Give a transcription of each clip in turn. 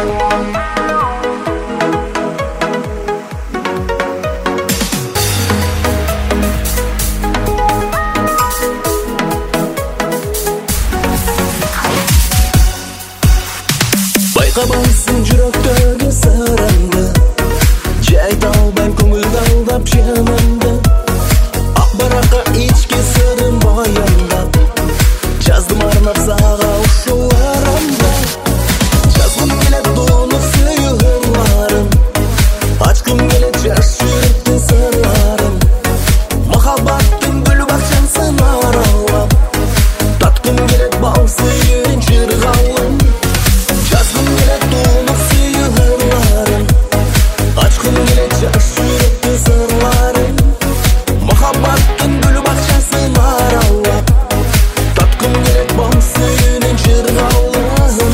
Байкабайсың жүрөктөгү сырымды, жайта албайм көңүлдү алдап жанымды. Ак баракка ички сырым баяндап, жаздым арнап сага ушуларымды. Жазгым келет доону сүйүү ырларын, ачкым келет жаш жүрөктүн сырларын. Махаббаттын гүл бакчасын аралап, таткым келет бал сүйүүнүн жыргалын. Жазгым келет доону сүйүү ырларын, ачкым келет жаш жүрөктүн сырларын. Махаббаттын гүл бакчасын аралап, таткым келет бал сүйүүнүн жыргалын.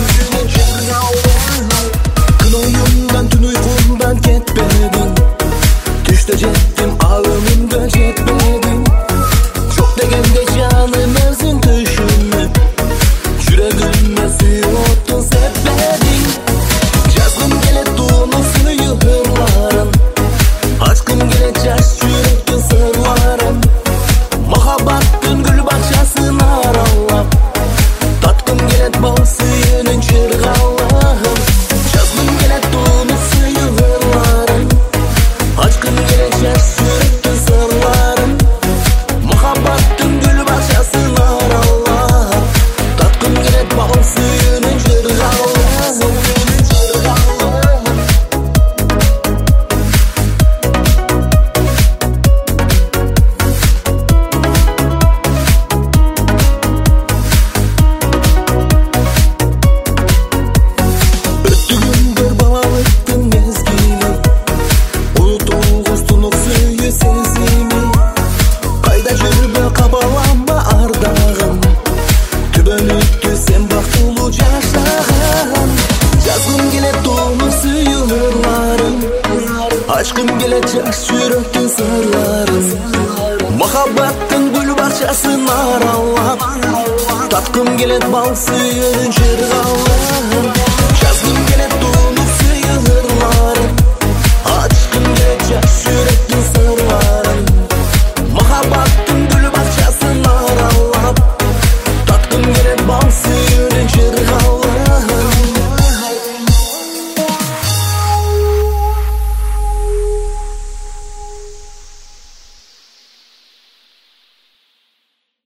Күн оюмдан түн уйкумдан кетпедим, түштө жеттим ал өмүмгө жетпедим. Жок дегенде жаным өзүң түшүнүп, жүрөгүмө сүйүү оттун сеппедиң. Жазгым келет доону сүйүү ырларын, ачкым келет жаш жүрөктүн сырларын. Махаббаттын гүл бакчасын аралап, таткым келет бал сүйүүнүн жыргалын. Жазгым келет доону сүйүү ырларын, ачкым келет жаш жүрөктүн сырларын. Махаббаттын гүл бакчасын аралап, таткым келет бал сүйүүнүн жыргалын. Өттү күндөр балалыктын мезгили, унутулгус тунук сүйүү сезими. Кайда жүрбө кабаланба ардагым, түбөнүктү сен бактылуу жашаган. Жазгым келет доону сүйүү ырларын, ачкым келет жаш жүрөктүн сырларын. Махаббаттын гүл бакчасын аралап, таткым келет бал сүйүүнүн жыргалын.